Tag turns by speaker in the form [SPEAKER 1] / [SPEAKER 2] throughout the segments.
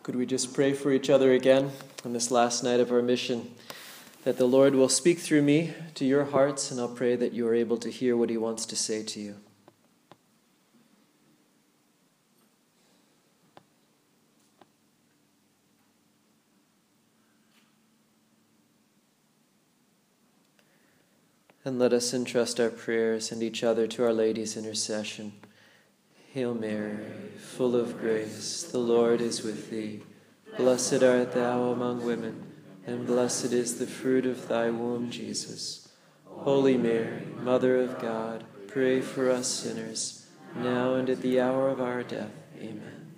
[SPEAKER 1] Could we just pray for each other again on this last night of our mission, that the Lord will speak through me to your hearts, and I'll pray that you are able to hear what he wants to say to you. And let us entrust our prayers and each other to Our Lady's intercession. Hail Mary, full of grace, the Lord is with thee. Blessed art thou among women, and blessed is the fruit of thy womb, Jesus. Holy Mary, Mother of God, pray for us sinners, now and at the hour of our death. Amen.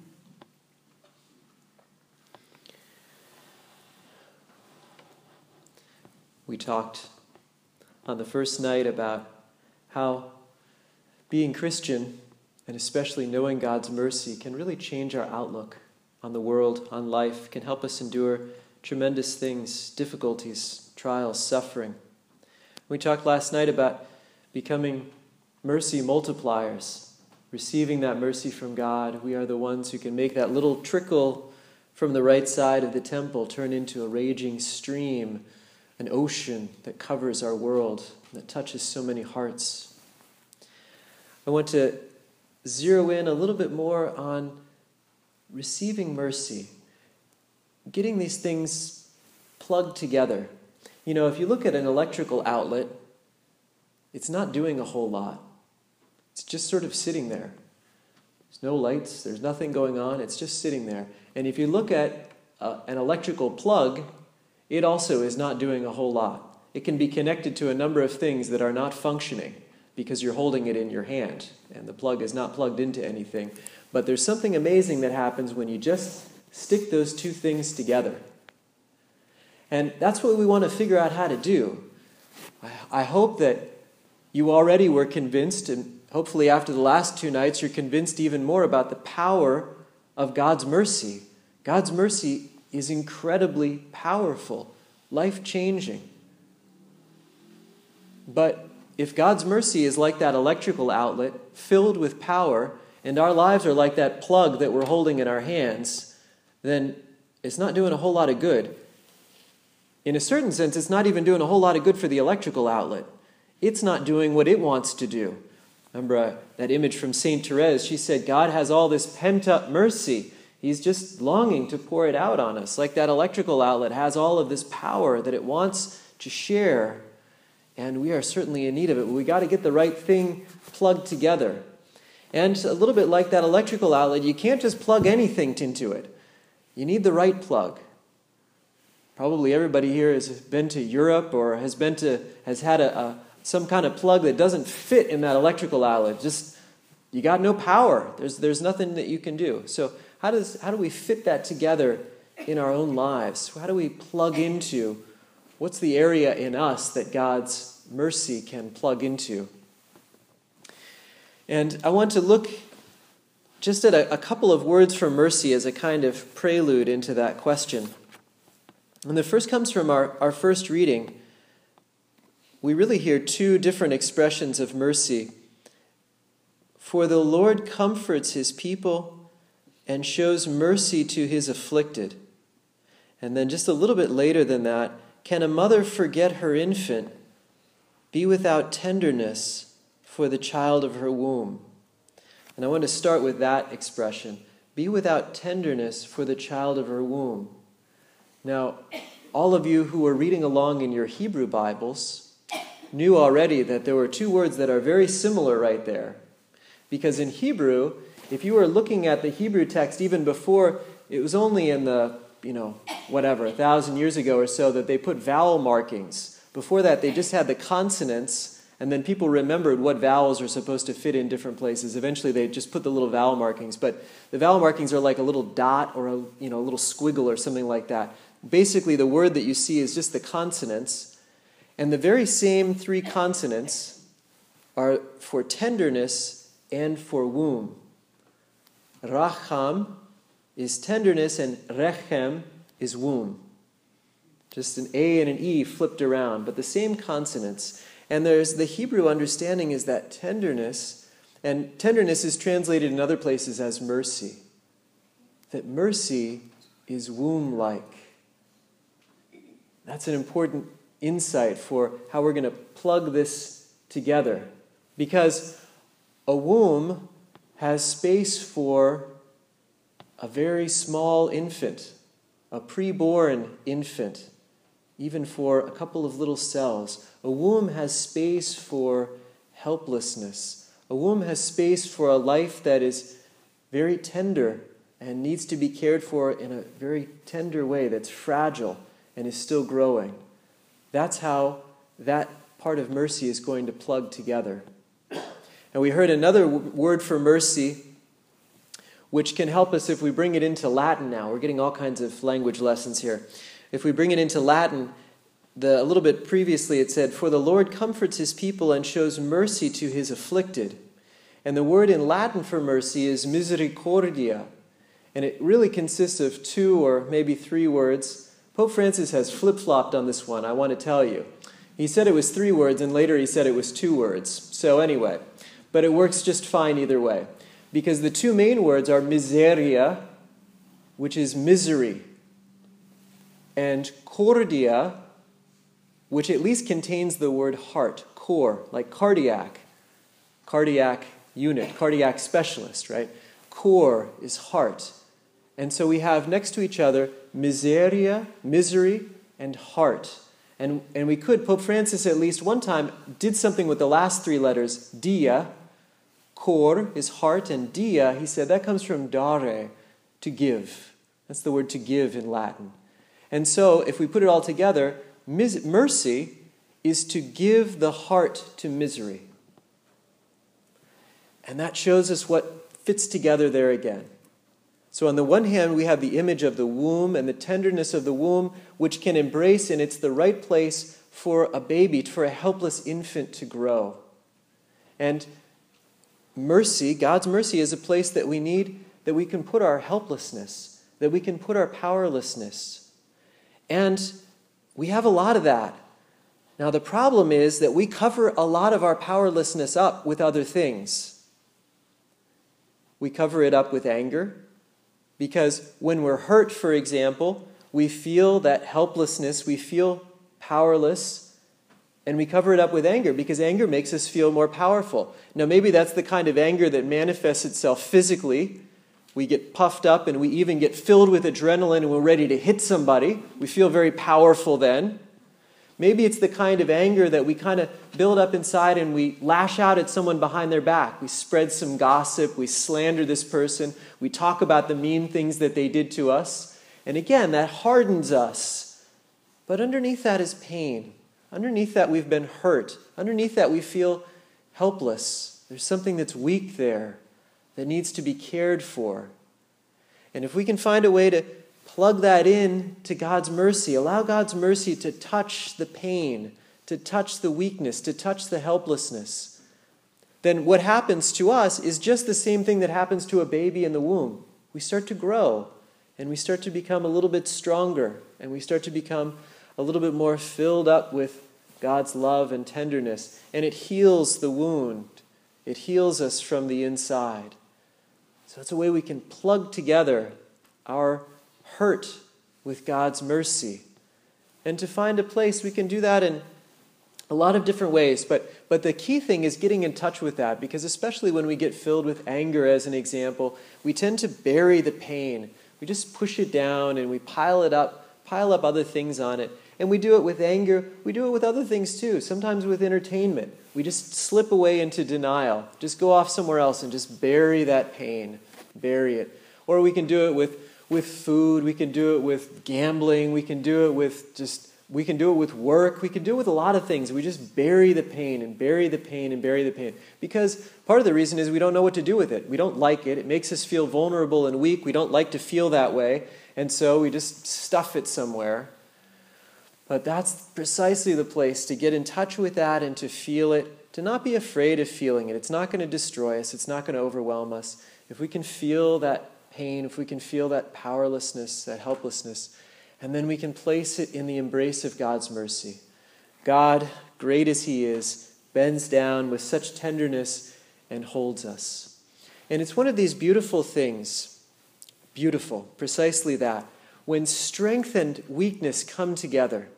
[SPEAKER 1] We talked on the first night about how being Christian, and especially knowing God's mercy, can really change our outlook on the world, on life, can help us endure tremendous things, difficulties, trials, suffering. We talked last night about becoming mercy multipliers, receiving that mercy from God. We are the ones who can make that little trickle from the right side of the temple turn into a raging stream, an ocean that covers our world, that touches so many hearts. I want to zero in a little bit more on receiving mercy, getting these things plugged together. You know, if you look at an electrical outlet, it's not doing a whole lot. It's just sort of sitting there. There's no lights, there's nothing going on, it's just sitting there. And if you look at an electrical plug, it also is not doing a whole lot. It can be connected to a number of things that are not functioning because you're holding it in your hand and the plug is not plugged into anything. But there's something amazing that happens when you just stick those two things together. And that's what we want to figure out how to do. I hope that you already were convinced, and hopefully after the last two nights you're convinced even more about the power of God's mercy. God's mercy is incredibly powerful, life-changing. But if God's mercy is like that electrical outlet filled with power, and our lives are like that plug that we're holding in our hands, then it's not doing a whole lot of good. In a certain sense, it's not even doing a whole lot of good for the electrical outlet. It's not doing what it wants to do. Remember that image from St. Therese? She said, God has all this pent-up mercy. He's just longing to pour it out on us, like that electrical outlet has all of this power that it wants to share. And we are certainly in need of it. But we got to get the right thing plugged together. And a little bit like that electrical outlet, you can't just plug anything into it. You need the right plug. Probably everybody here has been to Europe or has had some kind of plug that doesn't fit in that electrical outlet. Just, you got no power. There's nothing that you can do. So how do we fit that together in our own lives? How do we plug into what's the area in us that God's mercy can plug into? And I want to look just at a couple of words from mercy as a kind of prelude into that question. And the first comes from our first reading. We really hear two different expressions of mercy. For the Lord comforts his people and shows mercy to his afflicted. And then just a little bit later than that, can a mother forget her infant, be without tenderness for the child of her womb? And I want to start with that expression, be without tenderness for the child of her womb. Now, all of you who are reading along in your Hebrew Bibles knew already that there were two words that are very similar right there. Because in Hebrew, if you were looking at the Hebrew text even before, it was only in the, 1,000 years ago or so that they put vowel markings. Before that, they just had the consonants, and then people remembered what vowels are supposed to fit in different places. Eventually, they just put the little vowel markings. But the vowel markings are like a little dot or a little squiggle or something like that. Basically, the word that you see is just the consonants. And the very same three consonants are for tenderness and for womb. Racham is tenderness and rechem is womb. Just an A and an E flipped around, but the same consonants. And there's the Hebrew understanding is that tenderness, and tenderness is translated in other places as mercy. That mercy is womb-like. That's an important insight for how we're going to plug this together. Because a womb has space for a very small infant, a preborn infant, even for a couple of little cells. A womb has space for helplessness. A womb has space for a life that is very tender and needs to be cared for in a very tender way, that's fragile and is still growing. That's how that part of mercy is going to plug together. And we heard another word for mercy, which can help us if we bring it into Latin now. We're getting all kinds of language lessons here. If we bring it into Latin, a little bit previously it said, "For the Lord comforts his people and shows mercy to his afflicted." And the word in Latin for mercy is misericordia. And it really consists of 2 or maybe 3 words. Pope Francis has flip-flopped on this one, I want to tell you. He said it was 3 words, and later he said it was 2 words. So anyway, but it works just fine either way. Because the 2 main words are miseria, which is misery, and cordia, which at least contains the word heart, cor, like cardiac unit, cardiac specialist, right? Cor is heart. And so we have next to each other miseria, misery, and heart. And we could, Pope Francis at least one time did something with the last 3 letters, dia. Cor is heart, and dia, he said, that comes from dare, to give. That's the word to give in Latin. And so, if we put it all together, mercy is to give the heart to misery. And that shows us what fits together there again. So on the one hand, we have the image of the womb and the tenderness of the womb, which can embrace, and it's the right place for a baby, for a helpless infant to grow. And mercy, God's mercy, is a place that we need, that we can put our helplessness, that we can put our powerlessness. And we have a lot of that. Now the problem is that we cover a lot of our powerlessness up with other things. We cover it up with anger, because when we're hurt, for example, we feel that helplessness, we feel powerless, and we cover it up with anger because anger makes us feel more powerful. Now maybe that's the kind of anger that manifests itself physically. We get puffed up and we even get filled with adrenaline and we're ready to hit somebody. We feel very powerful then. Maybe it's the kind of anger that we kind of build up inside and we lash out at someone behind their back. We spread some gossip, we slander this person, we talk about the mean things that they did to us. And again, that hardens us. But underneath that is pain. Underneath that we've been hurt. Underneath that we feel helpless. There's something that's weak there that needs to be cared for. And if we can find a way to plug that in to God's mercy, allow God's mercy to touch the pain, to touch the weakness, to touch the helplessness, then what happens to us is just the same thing that happens to a baby in the womb. We start to grow, and we start to become a little bit stronger, and we start to become a little bit more filled up with God's love and tenderness, and it heals the wound. It heals us from the inside. So it's a way we can plug together our hurt with God's mercy. And to find a place, we can do that in a lot of different ways. But the key thing is getting in touch with that, because especially when we get filled with anger, as an example, we tend to bury the pain. We just push it down and we pile up other things on it. And we do it with anger. We do it with other things too, sometimes with entertainment. We just slip away into denial. Just go off somewhere else and just bury that pain. Bury it. Or we can do it with food. We can do it with gambling. We can do it with work. We can do it with a lot of things. We just bury the pain and bury the pain and bury the pain. Because part of the reason is we don't know what to do with it. We don't like it. It makes us feel vulnerable and weak. We don't like to feel that way. And so we just stuff it somewhere. But that's precisely the place to get in touch with that and to feel it, to not be afraid of feeling it. It's not going to destroy us. It's not going to overwhelm us. If we can feel that pain, if we can feel that powerlessness, that helplessness, and then we can place it in the embrace of God's mercy. God, great as He is, bends down with such tenderness and holds us. And it's one of these beautiful things, beautiful, precisely that, when strength and weakness come together.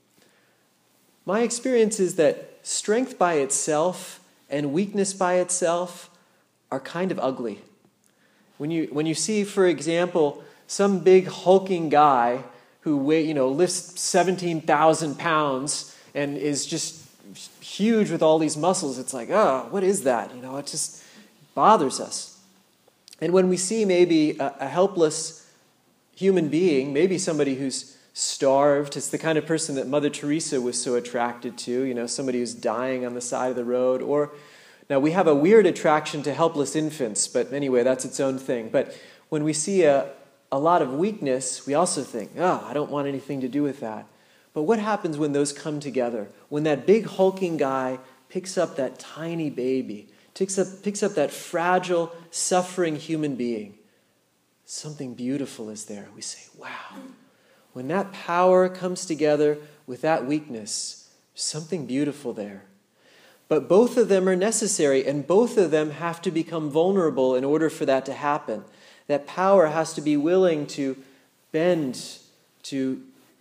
[SPEAKER 1] My experience is that strength by itself and weakness by itself are kind of ugly. When you see, for example, some big hulking guy who lifts 17,000 pounds and is just huge with all these muscles, it's like, oh, what is that? It just bothers us. And when we see maybe a helpless human being, maybe somebody who's starved, it's the kind of person that Mother Teresa was so attracted to, somebody who's dying on the side of the road. Or, now we have a weird attraction to helpless infants, but anyway, that's its own thing. But when we see a lot of weakness, we also think, oh, I don't want anything to do with that. But what happens when those come together? When that big hulking guy picks up that tiny baby, picks up that fragile, suffering human being, something beautiful is there. We say, wow. When that power comes together with that weakness, something beautiful there. But both of them are necessary, and both of them have to become vulnerable in order for that to happen. That power has to be willing to bend, to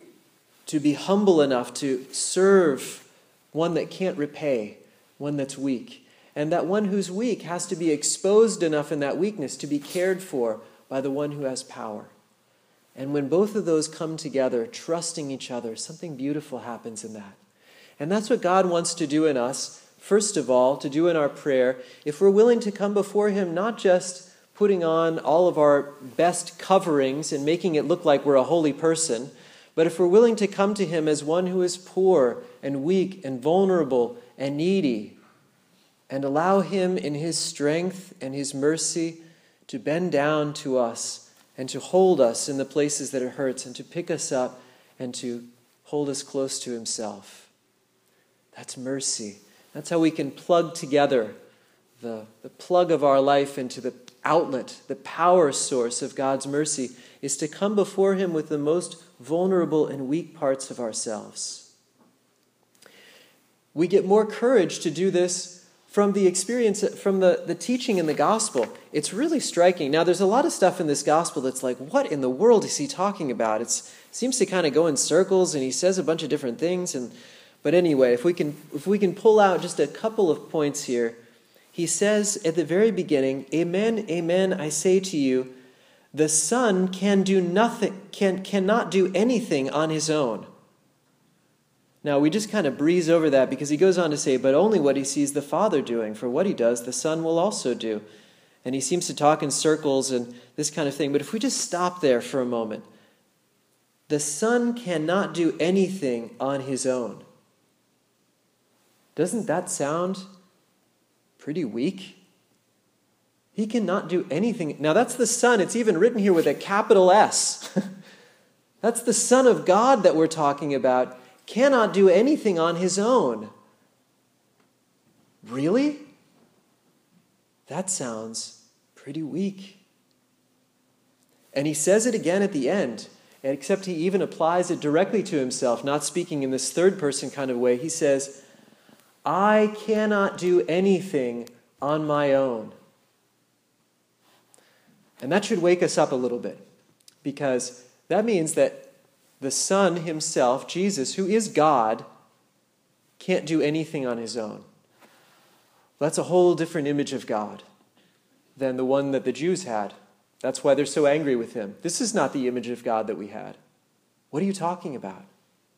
[SPEAKER 1] be humble enough to serve one that can't repay, one that's weak. And that one who's weak has to be exposed enough in that weakness to be cared for by the one who has power. And when both of those come together, trusting each other, something beautiful happens in that. And that's what God wants to do in us, first of all, to do in our prayer, if we're willing to come before Him, not just putting on all of our best coverings and making it look like we're a holy person, but if we're willing to come to Him as one who is poor and weak and vulnerable and needy, and allow Him in His strength and His mercy to bend down to us and to hold us in the places that it hurts and to pick us up and to hold us close to Himself. That's mercy. That's how we can plug together the plug of our life into the outlet, the power source of God's mercy, is to come before Him with the most vulnerable and weak parts of ourselves. We get more courage to do this from the experience, from the teaching in the gospel. It's really striking. Now, there's a lot of stuff in this gospel that's like, what in the world is he talking about? It seems to kind of go in circles, and he says a bunch of different things. But anyway, if we can pull out just a couple of points here, he says at the very beginning, "Amen, amen, I say to you, the Son cannot do anything on his own." Now, we just kind of breeze over that because he goes on to say, but only what he sees the Father doing, for what he does, the Son will also do. And he seems to talk in circles and this kind of thing. But if we just stop there for a moment, the Son cannot do anything on his own. Doesn't that sound pretty weak? He cannot do anything. Now, that's the Son. It's even written here with a capital S. That's the Son of God that we're talking about. Cannot do anything on his own. Really? That sounds pretty weak. And he says it again at the end, except he even applies it directly to himself, not speaking in this third person kind of way. He says, I cannot do anything on my own. And that should wake us up a little bit, because that means that the Son himself, Jesus, who is God, can't do anything on his own. That's a whole different image of God than the one that the Jews had. That's why they're so angry with him. This is not the image of God that we had. What are you talking about?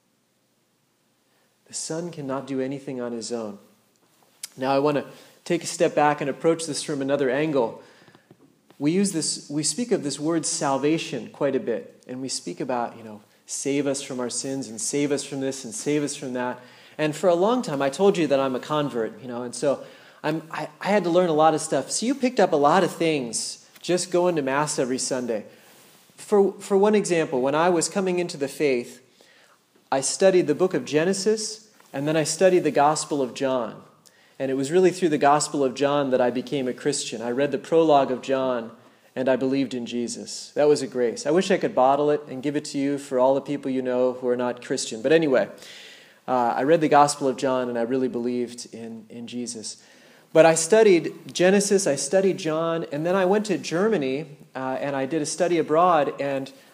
[SPEAKER 1] The Son cannot do anything on his own. Now I want to take a step back and approach this from another angle. We speak of this word salvation quite a bit, and we speak about, save us from our sins and save us from this and save us from that. And for a long time, I told you that I'm a convert, and so I had to learn a lot of stuff. So you picked up a lot of things just going to Mass every Sunday. For one example, when I was coming into the faith, I studied the book of Genesis, and then I studied the Gospel of John. And it was really through the Gospel of John that I became a Christian. I read the prologue of John, and I believed in Jesus. That was a grace. I wish I could bottle it and give it to you for all the people you know who are not Christian. But anyway, I read the Gospel of John, and I really believed in Jesus. But I studied Genesis, I studied John, and then I went to Germany, and I did a study abroad, and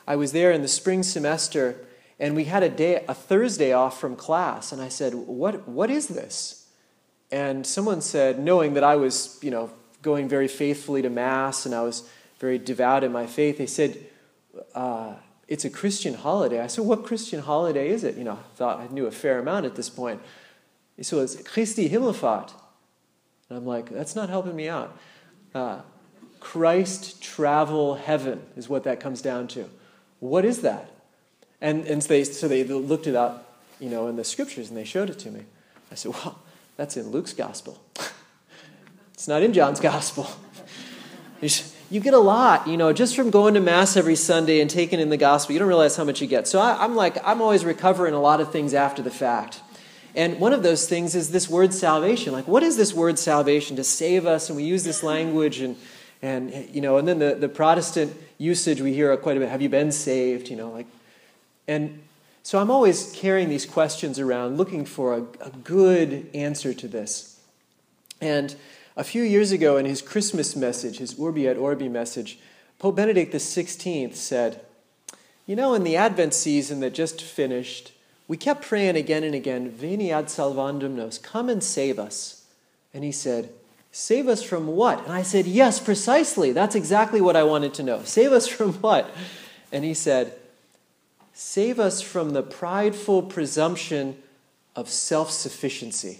[SPEAKER 1] I was there in the spring semester, and we had a Thursday off from class, and I said, what is this? And someone said, knowing that I was, going very faithfully to Mass, and I was very devout in my faith, they said, it's a Christian holiday. I said, what Christian holiday is it? I thought I knew a fair amount at this point. He said, it's Christi Himmelfahrt. And I'm like, that's not helping me out. Christ travel heaven is what that comes down to. What is that? And they looked it up, in the scriptures, and they showed it to me. I said, well, that's in Luke's gospel. It's not in John's gospel. You get a lot, just from going to Mass every Sunday and taking in the gospel. You don't realize how much you get. So I'm always recovering a lot of things after the fact. And one of those things is this word salvation. Like, what is this word salvation? To save us, and we use this language, and then the Protestant usage we hear quite a bit. Have you been saved? And so I'm always carrying these questions around, looking for a good answer to this. And a few years ago, in his Christmas message, his Urbi et Orbi message, Pope Benedict XVI said, in the Advent season that just finished, we kept praying again and again, Veni ad salvandum nos, come and save us. And he said, save us from what? And I said, yes, precisely. That's exactly what I wanted to know. Save us from what? And he said, save us from the prideful presumption of self-sufficiency.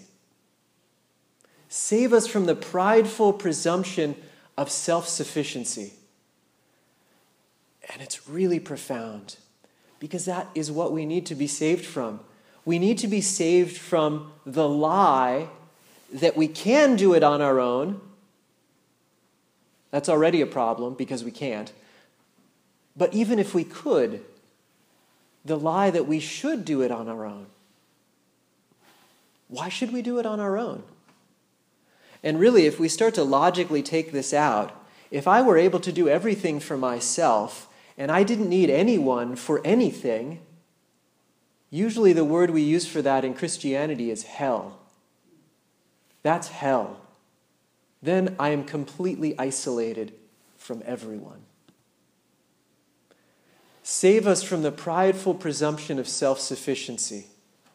[SPEAKER 1] Save us from the prideful presumption of self-sufficiency. And it's really profound, because that is what we need to be saved from. We need to be saved from the lie that we can do it on our own. That's already a problem, because we can't. But even if we could, the lie that we should do it on our own. Why should we do it on our own? And really, if we start to logically take this out, if I were able to do everything for myself, and I didn't need anyone for anything, usually the word we use for that in Christianity is hell. That's hell. Then I am completely isolated from everyone. Save us from the prideful presumption of self-sufficiency.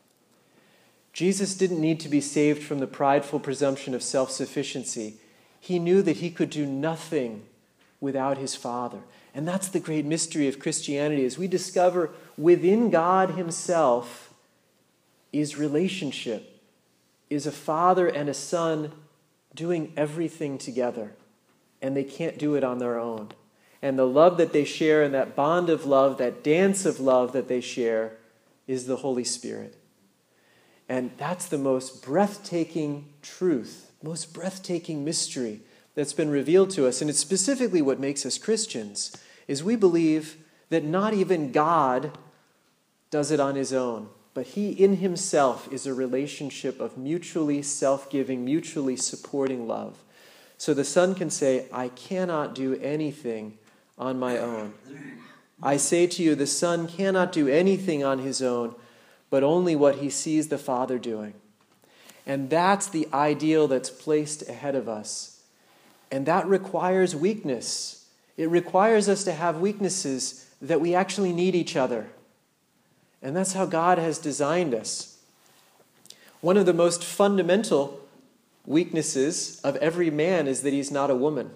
[SPEAKER 1] Jesus didn't need to be saved from the prideful presumption of self-sufficiency. He knew that he could do nothing without his Father. And that's the great mystery of Christianity, is we discover within God himself is relationship, is a father and a son doing everything together. And they can't do it on their own. And the love that they share, and that bond of love, that dance of love that they share, is the Holy Spirit. And that's the most breathtaking truth, most breathtaking mystery that's been revealed to us. And it's specifically what makes us Christians, is we believe that not even God does it on his own, but he in himself is a relationship of mutually self-giving, mutually supporting love. So the Son can say, I cannot do anything on my own. I say to you, the Son cannot do anything on his own, but only what he sees the Father doing. And that's the ideal that's placed ahead of us. And that requires weakness. It requires us to have weaknesses, that we actually need each other. And that's how God has designed us. One of the most fundamental weaknesses of every man is that he's not a woman.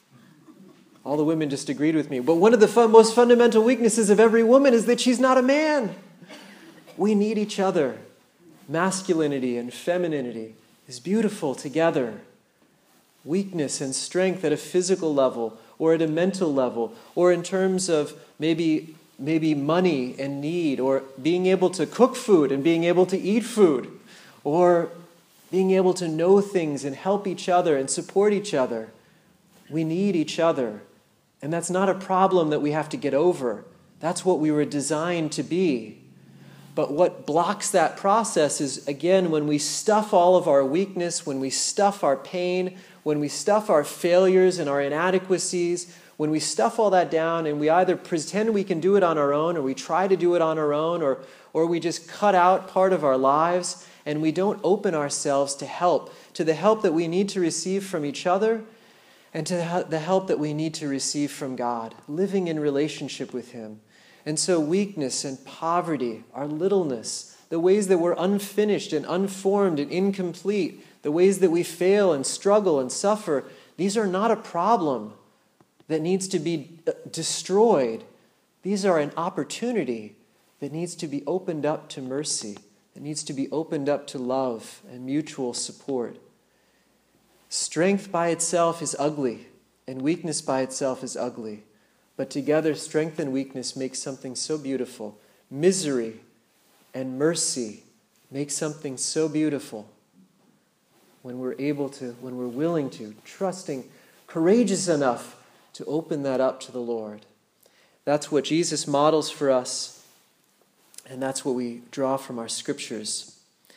[SPEAKER 1] All the women just agreed with me. But one of the most fundamental weaknesses of every woman is that she's not a man. We need each other. Masculinity and femininity is beautiful together. Weakness and strength at a physical level, or at a mental level, or in terms of maybe money and need, or being able to cook food and being able to eat food, or being able to know things and help each other and support each other. We need each other. And that's not a problem that we have to get over. That's what we were designed to be. But what blocks that process is, again, when we stuff all of our weakness, when we stuff our pain, when we stuff our failures and our inadequacies, when we stuff all that down and we either pretend we can do it on our own, or we try to do it on our own, or we just cut out part of our lives and we don't open ourselves to help, to the help that we need to receive from each other and to the help that we need to receive from God, living in relationship with him. And so weakness and poverty, our littleness, the ways that we're unfinished and unformed and incomplete, the ways that we fail and struggle and suffer, these are not a problem that needs to be destroyed. These are an opportunity that needs to be opened up to mercy, that needs to be opened up to love and mutual support. Strength by itself is ugly, and weakness by itself is ugly. But together, strength and weakness make something so beautiful. Misery and mercy make something so beautiful. When we're able to, when we're willing to, trusting, courageous enough to open that up to the Lord. That's what Jesus models for us, and that's what we draw from our scriptures.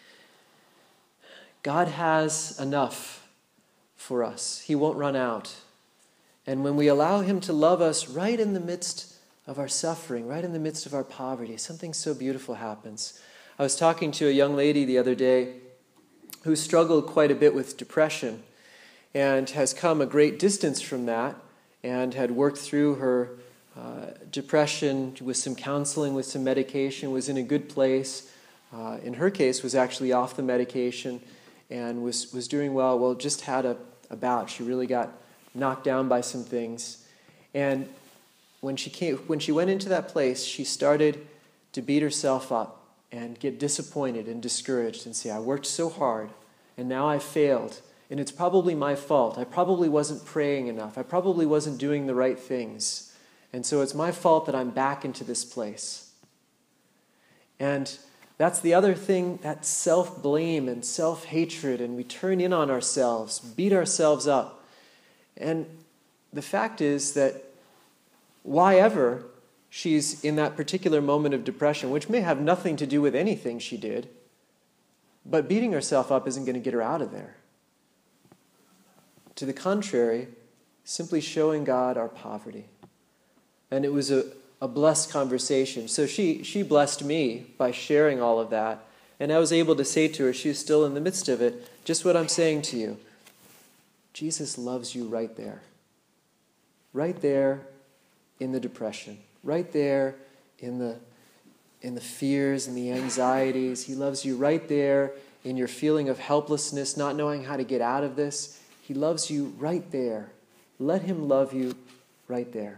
[SPEAKER 1] God has enough for us. He won't run out. And when we allow him to love us right in the midst of our suffering, right in the midst of our poverty, something so beautiful happens. I was talking to a young lady the other day who struggled quite a bit with depression and has come a great distance from that and had worked through her depression with some counseling, with some medication, was in a good place. In her case, was actually off the medication and was doing well. Well, just had a bout. She really got knocked down by some things. And when she went into that place, she started to beat herself up and get disappointed and discouraged and say, I worked so hard and now I failed. And it's probably my fault. I probably wasn't praying enough. I probably wasn't doing the right things. And so it's my fault that I'm back into this place. And that's the other thing, that self-blame and self-hatred, and we turn in on ourselves, beat ourselves up. And the fact is that why ever she's in that particular moment of depression, which may have nothing to do with anything she did, but beating herself up isn't going to get her out of there. To the contrary, simply showing God our poverty. And it was a blessed conversation. So she blessed me by sharing all of that. And I was able to say to her, she was still in the midst of it, just what I'm saying to you. Jesus loves you right there. Right there in the depression. Right there in the fears and the anxieties. He loves you right there in your feeling of helplessness, not knowing how to get out of this. He loves you right there. Let him love you right there.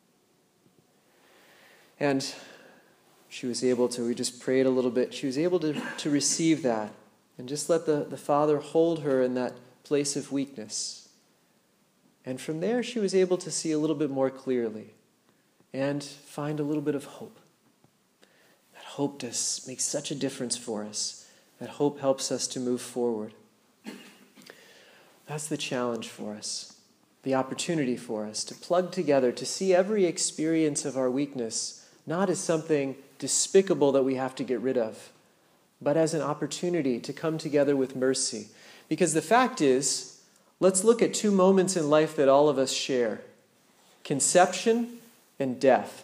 [SPEAKER 1] And she was able to, we just prayed a little bit, she was able to receive that and just let the Father hold her in that place of weakness. And from there she was able to see a little bit more clearly and find a little bit of hope. That hope makes such a difference for us. That hope helps us to move forward. That's the challenge for us, the opportunity for us to plug together, to see every experience of our weakness not as something despicable that we have to get rid of, but as an opportunity to come together with mercy. Because the fact is, let's look at two moments in life that all of us share: conception and death.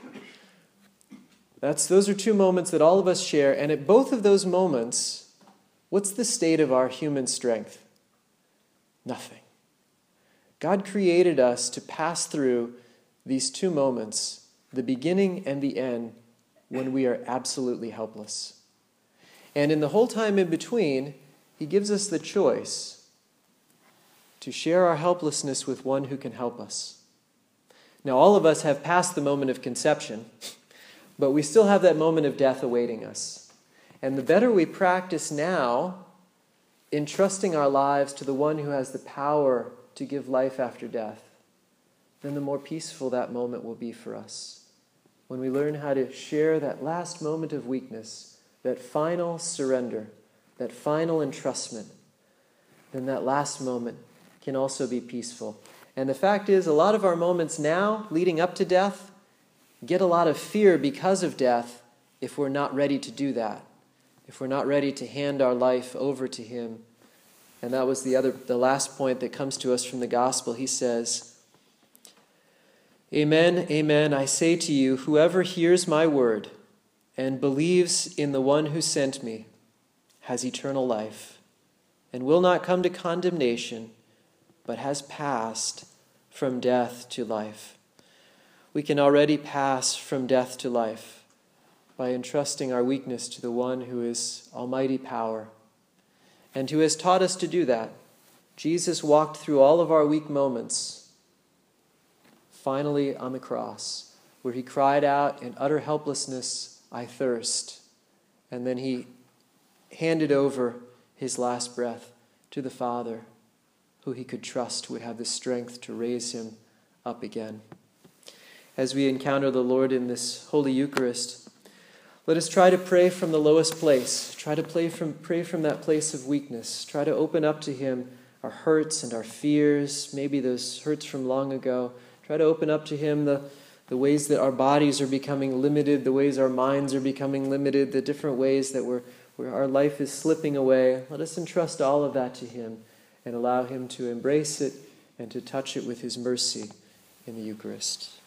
[SPEAKER 1] Those are two moments that all of us share, and at both of those moments, what's the state of our human strength? Nothing. God created us to pass through these two moments, the beginning and the end, when we are absolutely helpless. And in the whole time in between, he gives us the choice to share our helplessness with one who can help us. Now, all of us have passed the moment of conception, but we still have that moment of death awaiting us. And the better we practice now in trusting our lives to the one who has the power to give life after death, then the more peaceful that moment will be for us. When we learn how to share that last moment of weakness, that final surrender, that final entrustment, then that last moment can also be peaceful. And the fact is, a lot of our moments now, leading up to death, get a lot of fear because of death if we're not ready to do that, if we're not ready to hand our life over to him. And that was the last point that comes to us from the gospel. He says, Amen, amen, I say to you, whoever hears my word and believes in the one who sent me has eternal life and will not come to condemnation, but has passed from death to life. we can already pass from death to life by entrusting our weakness to the one who is almighty power and who has taught us to do that. Jesus walked through all of our weak moments, finally on the cross, where he cried out in utter helplessness, "I thirst." And then he handed over his last breath to the Father, who he could trust would have the strength to raise him up again. As we encounter the Lord in this Holy Eucharist, let us try to pray from the lowest place. Try to pray from that place of weakness. Try to open up to him our hurts and our fears, maybe those hurts from long ago. Try to open up to him the ways that our bodies are becoming limited, the ways our minds are becoming limited, the different ways that where our life is slipping away. Let us entrust all of that to him and allow him to embrace it and to touch it with his mercy in the Eucharist.